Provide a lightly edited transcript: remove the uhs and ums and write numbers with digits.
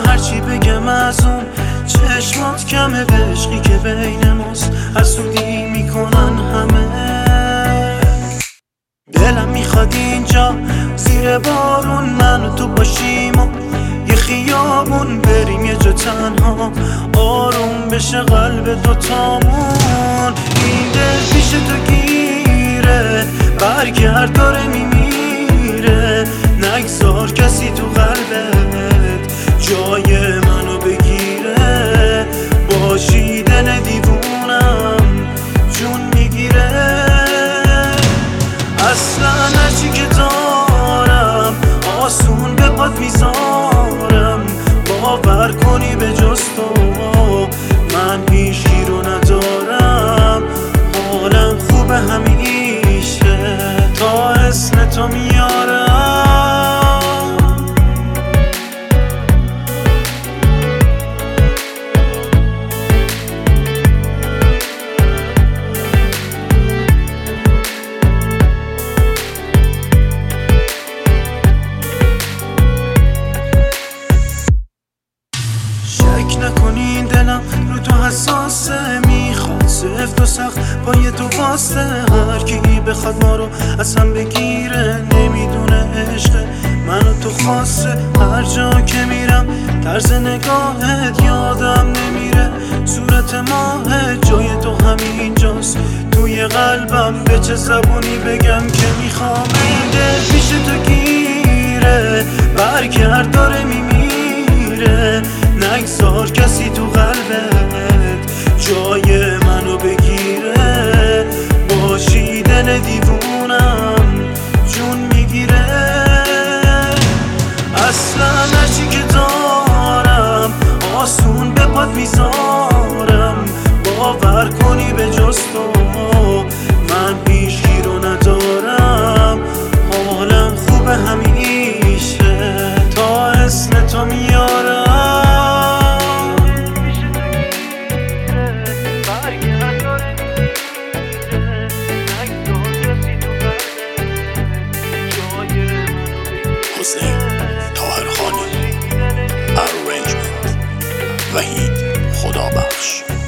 هرچی بگم از اون چشمات کمه، به عشقی که بین ماست حسودی میکنن همه. دلم میخواد اینجا زیر بارون من و تو باشیم و یه خیابون بریم یه جا تنها، آروم بشه قلب دوتامون. این دل پیش تو گیره، برگرد داره میمیره، نگذار کسی تو قلبت جای منو بگیره. باشی دل دیوونم جون میگیره، اصلا هرچی که دارم آسون به پات میذارم. باور کنی به جز تو من هیچی رو ندارم، حالم خوبه همیشه تا اسم تو میارم. شک نکنین دلم رو تو حساسه، میخواد سفت و سخت پای تو واسه. هر کی بخواد ما رو از هم بگیره نمیدونه عشق منو تو خاصه. هر جا که میرم طرز نگاهت یادم نمیره، صورت ماهت جای تو همینجاست توی قلبم. به چه زبونی بگم که میخوام این دل پیش تو گیره، برگرد داره میمیره، نگذار کسی تو قلبت جای منو بگیره. باشی دل دیوونم جون میگیره، اصلا هرچی که دارم آسون به پات میذارم. باور کنی به جز تو من هیچی رو ندارم، حالم خوبه همیشه تا اسم تو میارم. حسین طاهرخانی، ارنجمنت وحید خدابخش.